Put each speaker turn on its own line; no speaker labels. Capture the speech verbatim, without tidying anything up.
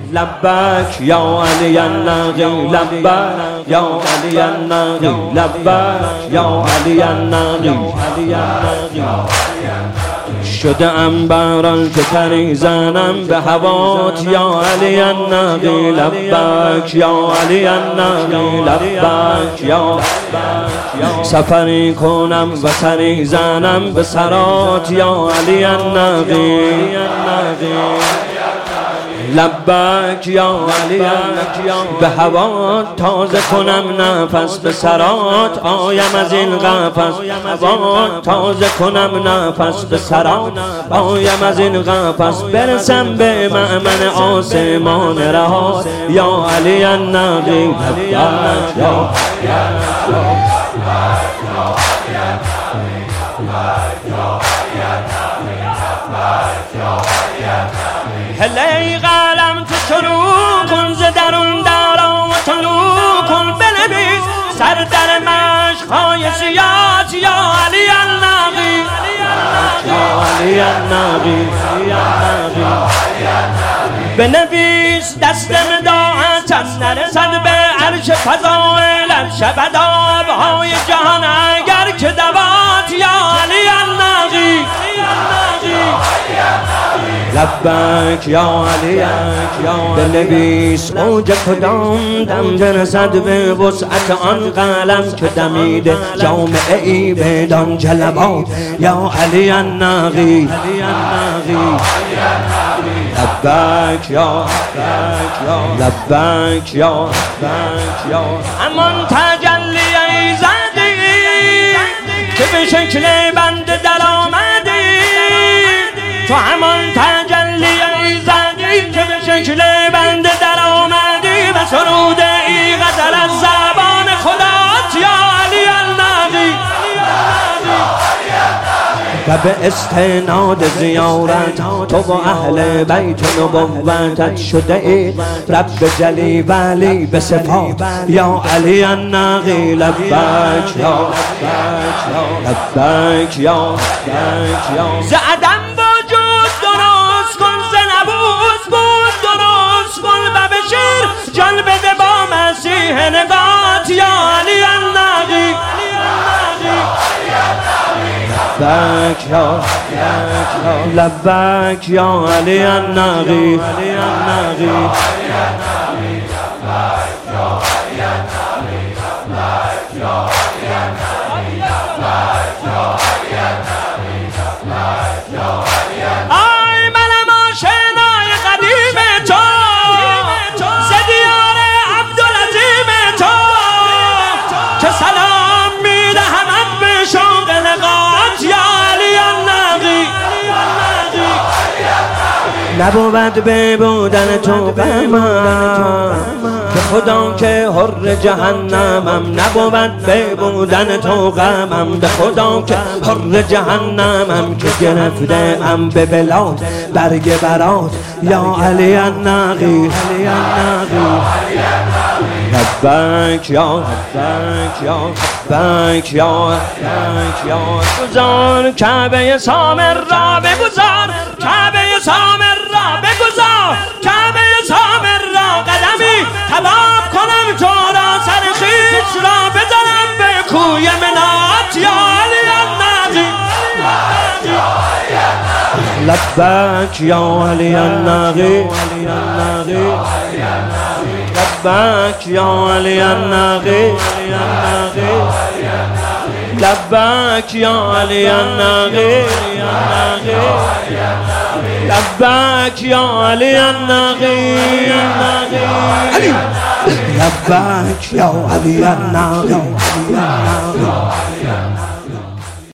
لبک یا علی النقی لبک یا علی النقی لبک یا علی النقی شده ام بران که پریزنم به هوات یا علی النقی لبک یا علی النقی لبک یا سفری کنم و سری زنم به سرات یا علی النقی لبک یا علی به هوا تازه کنم نفس به سرات آیم از این قفس هوا تازه کنم نفس به سرات آیم از این قفس برسم به مأمن آسمان رها یا علی النقی لبک یا هلی قلم تو شروع کن ز درون درا و طلوع کن بنویس سر در مشق‌های سیات یا علی النقی یا علی النقی بنویس دست مداحتم نرسد به عرش فضائلت شود آبهای جهان اگر که دوات یا علی النقی لبک یا علی بنویس اوج کدام دم برسد به وسعت آن قلم که دمیده جامعه ای بدان جلبات یا علی النقی لبک یا لبک یا همان تجلی ایزدی که به شکل بند در آمدی تو همان تجلی ایزدی که به شکل بند در آمدی و سرود ای غزل از زبان خدات یا علی النقی و به استناد زیارت تو با اهل بیت نبوتت شده ای رب جلی ولی به صفات یا علی النقی لبک یا لبک یا ز عدم وجود درست کن ز نبود بود درست کن و به شیر جان بده با مسیح نگات یا علی النقی لبک یا لبک یا علی النقی آی منم آشنای قدیم تو ز دیار عبدالعظیم تو که سلام میدهمت به شوق لقات یا علی النقی نبود به بودن تو غمم به خدا که حر جهنمم نبود به بودن تو غمم به خدا که حر جهنمم که گرفته ام به بلاد برگ برات یا علی النقی لبک یا لبک یا لبک یا بگذار کعبه سامر را بگذار کعبه سامر را بگذار کعبه سامر را قدمی طواف کنم تو را سر خویش را بزنم به کوی منات یا علی النقی لبک یا علی النقی لبک یا علی النقی لبک یا علی النقی لبک یا علی النقی لبک یا علی النقی